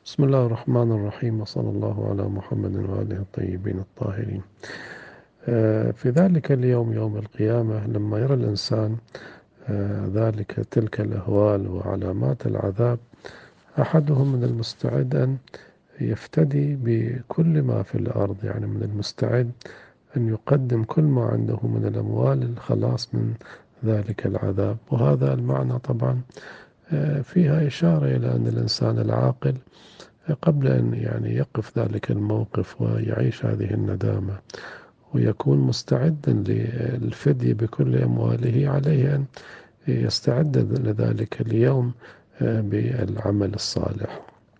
بسم الله الرحمن الرحيم، وصلى الله على محمد وآله الطيبين الطاهرين. في ذلك اليوم، يوم القيامة، لما يرى الإنسان تلك الأهوال وعلامات العذاب، أحدهم من المستعد أن يفتدي بكل ما في الأرض، يعني من المستعد أن يقدم كل ما عنده من الأموال للخلاص من ذلك العذاب. وهذا المعنى طبعا فيها إشارة إلى أن الإنسان العاقل قبل أن يقف ذلك الموقف ويعيش هذه الندامة ويكون مستعدا للفدية بكل أمواله، عليه أن يستعد لذلك اليوم بالعمل الصالح.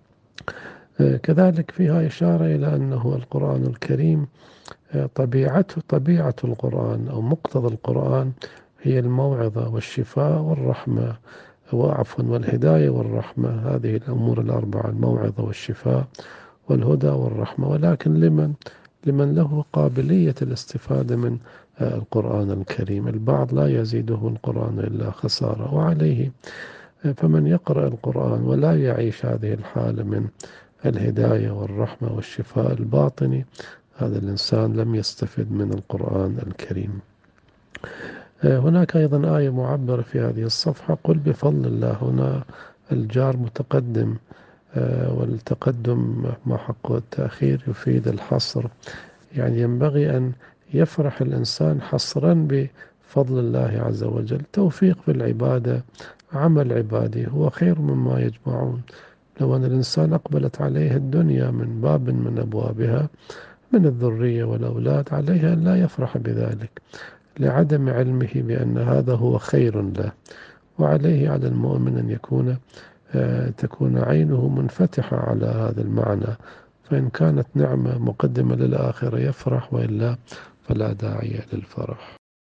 كذلك فيها إشارة إلى أنه القرآن الكريم طبيعة القرآن أو مقتضى القرآن هي الموعظة والشفاء والرحمة، وعفوا والهداية والرحمة. هذه الأمور الأربعة: الموعظة والشفاء والهدى والرحمة. ولكن لمن له قابلية الاستفادة من القرآن الكريم. البعض لا يزيده القرآن إلا خسارة، وعليه فمن يقرأ القرآن ولا يعيش هذه الحالة من الهداية والرحمة والشفاء الباطني، هذا الإنسان لم يستفد من القرآن الكريم. هناك أيضا آية معبرة في هذه الصفحة: قل بفضل الله. هنا الجار متقدم، والتقدم مع حق التأخير يفيد الحصر. يعني ينبغي أن يفرح الإنسان حصرا بفضل الله عز وجل. توفيق في العبادة، عمل عبادي هو خير مما يجمعون. لو أن الإنسان أقبلت عليه الدنيا من باب من أبوابها، من الذرية والأولاد، عليه أن لا يفرح بذلك لعدم علمه بأن هذا هو خير له. وعليه على المؤمن أن تكون عينه منفتحة على هذا المعنى، فإن كانت نعمة مقدمة للآخرة يفرح، وإلا فلا داعي للفرح.